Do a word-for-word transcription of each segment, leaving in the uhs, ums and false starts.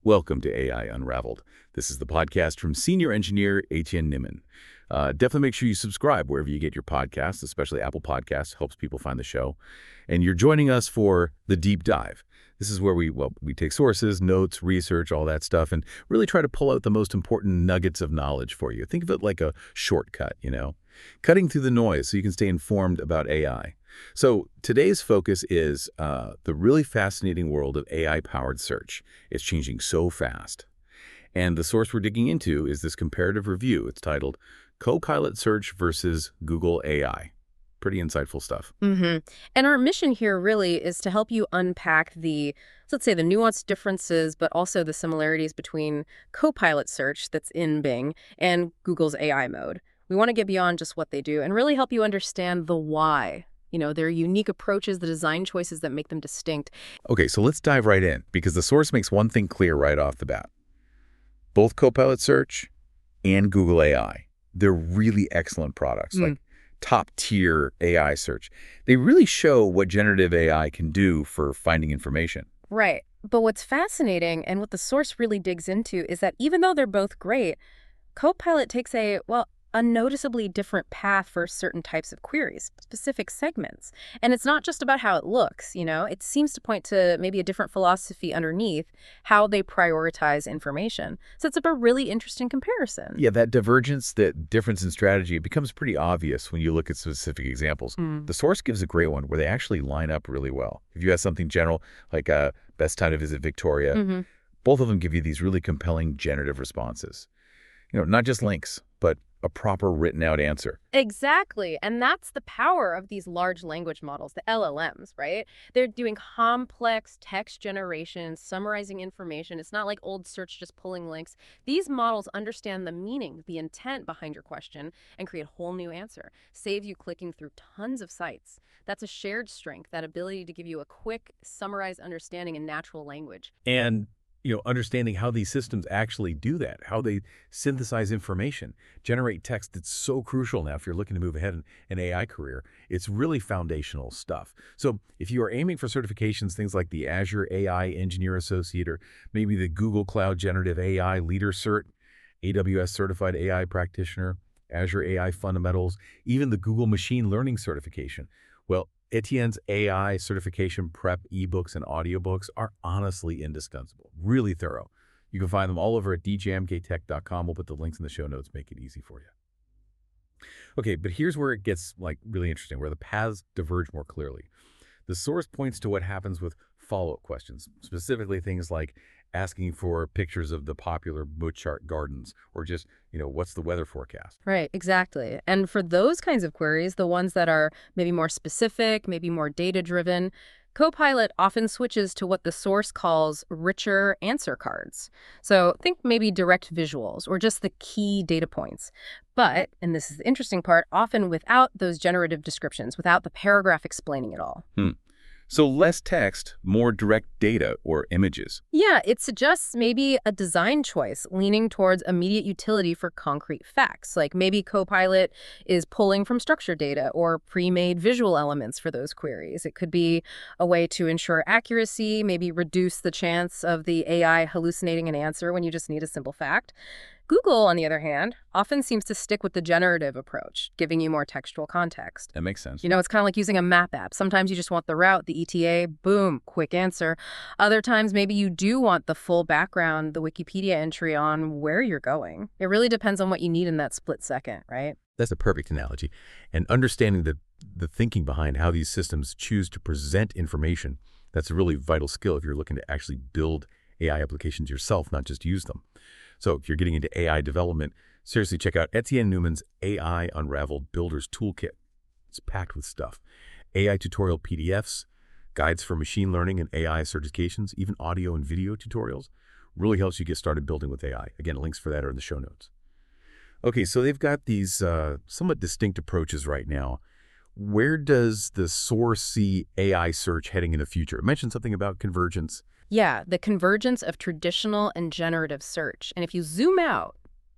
Welcome to A I Unraveled. This is the podcast from senior engineer Etienne Nimin. Uh, definitely make sure you subscribe wherever you get your podcasts, especially Apple Podcasts. Helps people find the show. And you're joining us for the deep dive. This is where we, well, we take sources, notes, research, all that stuff, and really try to pull out the most important nuggets of knowledge for you. Think of it like a shortcut, you know, cutting through the noise so you can stay informed about A I. So today's focus is uh, the really fascinating world of A I-powered search. It's changing so fast. And the source we're digging into is this comparative review. It's titled Copilot Search versus Google A I. Pretty insightful stuff. Mm-hmm. And our mission here really is to help you unpack the, let's say, the nuanced differences, but also the similarities between Copilot Search that's in Bing and Google's A I mode. We want to get beyond just what they do and really help you understand the why. You know, their unique approaches, the design choices that make them distinct. Okay, so let's dive right in, because the source makes one thing clear right off the bat. Both Copilot Search and Google A I, they're really excellent products, mm. like top-tier A I search. They really show what generative A I can do for finding information. Right. But what's fascinating and what the source really digs into is that even though they're both great, Copilot takes a, well, a noticeably different path for certain types of queries, specific segments. And it's not just about how it looks, you know, it seems to point to maybe a different philosophy underneath how they prioritize information. So it's a really interesting comparison. Yeah, that divergence, that difference in strategy, it becomes pretty obvious when you look at specific examples. Mm. The source gives a great one where they actually line up really well. If you have something general, like uh, best time to visit Victoria, mm-hmm. both of them give you these really compelling generative responses. You know, not just links, but a proper written out answer. Exactly. And that's the power of these large language models, the L L Ms, right? They're doing complex text generation, summarizing information. It's not like old search just pulling links. These models understand the meaning, the intent behind your question, and create a whole new answer. Save you clicking through tons of sites. That's a shared strength, that ability to give you a quick, summarized understanding in natural language. And you know, understanding how these systems actually do that, how they synthesize information, generate text. That's so crucial now if you're looking to move ahead in an A I career. It's really foundational stuff. So if you are aiming for certifications, things like the Azure A I Engineer Associate, or maybe the Google Cloud Generative A I Leader Cert, A W S Certified A I Practitioner, Azure A I Fundamentals, even the Google Machine Learning Certification, well, Etienne's A I certification prep ebooks and audiobooks are honestly indispensable, really thorough. You can find them all over at d j m k tech dot com. We'll put the links in the show notes, make it easy for you. Okay, but here's where it gets like really interesting, where the paths diverge more clearly. The source points to what happens with follow-up questions, specifically things like asking for pictures of the popular Mozart gardens, or just, you know, what's the weather forecast? Right, exactly. And for those kinds of queries, the ones that are maybe more specific, maybe more data-driven, Copilot often switches to what the source calls richer answer cards. So think maybe direct visuals or just the key data points. But, and this is the interesting part, often without those generative descriptions, without the paragraph explaining it all. Hmm. So less text, more direct data or images. Yeah, it suggests maybe a design choice leaning towards immediate utility for concrete facts. Like maybe Copilot is pulling from structured data or pre-made visual elements for those queries. It could be a way to ensure accuracy, maybe reduce the chance of the A I hallucinating an answer when you just need a simple fact. Google, on the other hand, often seems to stick with the generative approach, giving you more textual context. That makes sense. You know, it's kind of like using a map app. Sometimes you just want the route, the E T A, boom, quick answer. Other times, maybe you do want the full background, the Wikipedia entry on where you're going. It really depends on what you need in that split second, right? That's a perfect analogy. And understanding the, the thinking behind how these systems choose to present information, that's a really vital skill if you're looking to actually build A I applications yourself, not just use them. So if you're getting into A I development, seriously check out Etienne Nimin's A I Unraveled Builder's Toolkit. It's packed with stuff. A I tutorial P D Fs, guides for machine learning and A I certifications, even audio and video tutorials. Really helps you get started building with A I. Again, links for that are in the show notes. Okay, so they've got these uh, somewhat distinct approaches right now. Where does the source see A I search heading in the future? I mentioned something about convergence. Yeah, the convergence of traditional and generative search. And if you zoom out,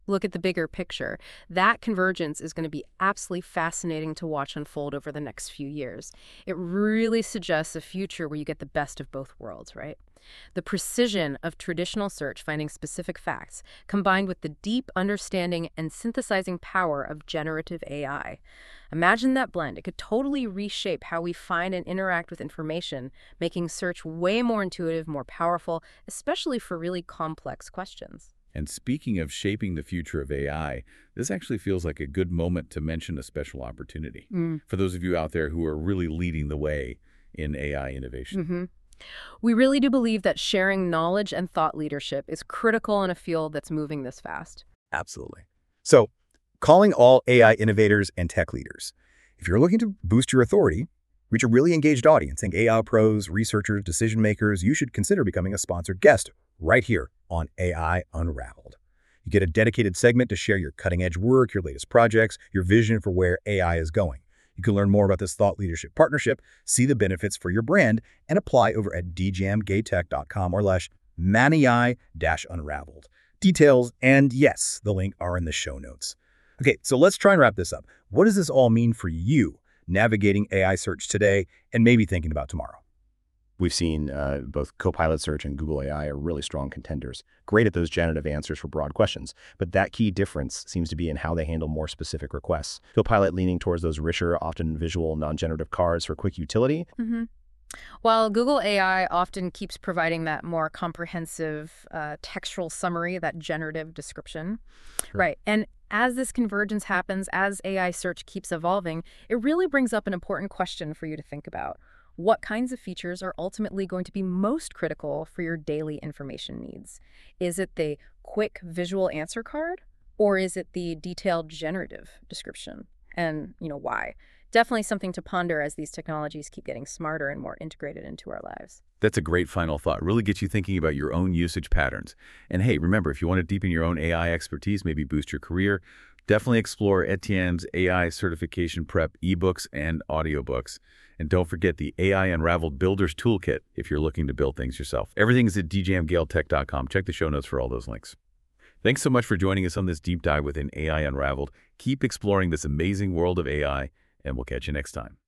look at the bigger picture. That convergence is going to be absolutely fascinating to watch unfold over the next few years. It really suggests a future where you get the best of both worlds, right? The precision of traditional search finding specific facts, combined with the deep understanding and synthesizing power of generative A I. Imagine that blend. It could totally reshape how we find and interact with information, making search way more intuitive, more powerful, especially for really complex questions. And speaking of shaping the future of A I, this actually feels like a good moment to mention a special opportunity Mm. for those of you out there who are really leading the way in A I innovation. Mm-hmm. We really do believe that sharing knowledge and thought leadership is critical in a field that's moving this fast. Absolutely. So, calling all A I innovators and tech leaders. If you're looking to boost your authority, reach a really engaged audience, think A I pros, researchers, decision makers, you should consider becoming a sponsored guest right here on A I Unraveled. You get a dedicated segment to share your cutting-edge work, your latest projects, your vision for where A I is going. You can learn more about this thought leadership partnership, see the benefits for your brand, and apply over at d jam gay tech dot com or slash manai dash unraveled. Details and, yes, the link are in the show notes. Okay, so let's try and wrap this up. What does this all mean for you navigating A I search today and maybe thinking about tomorrow? We've seen uh, both Copilot Search and Google A I are really strong contenders, great at those generative answers for broad questions. But that key difference seems to be in how they handle more specific requests. Copilot leaning towards those richer, often visual, non-generative cards for quick utility. Mm-hmm. While Google A I often keeps providing that more comprehensive uh, textual summary, that generative description. Sure. Right. And as this convergence happens, as A I search keeps evolving, it really brings up an important question for you to think about. What kinds of features are ultimately going to be most critical for your daily information needs? Is it the quick visual answer card, or is it the detailed generative description? And, you know, why? Definitely something to ponder as these technologies keep getting smarter and more integrated into our lives. That's a great final thought. Really gets you thinking about your own usage patterns. And hey, remember, if you want to deepen your own A I expertise, maybe boost your career, definitely explore Etienne's A I certification prep ebooks and audiobooks. And don't forget the A I Unraveled Builder's Toolkit if you're looking to build things yourself. Everything is at d jam gale tech dot com. Check the show notes for all those links. Thanks so much for joining us on this deep dive within A I Unraveled. Keep exploring this amazing world of A I, and we'll catch you next time.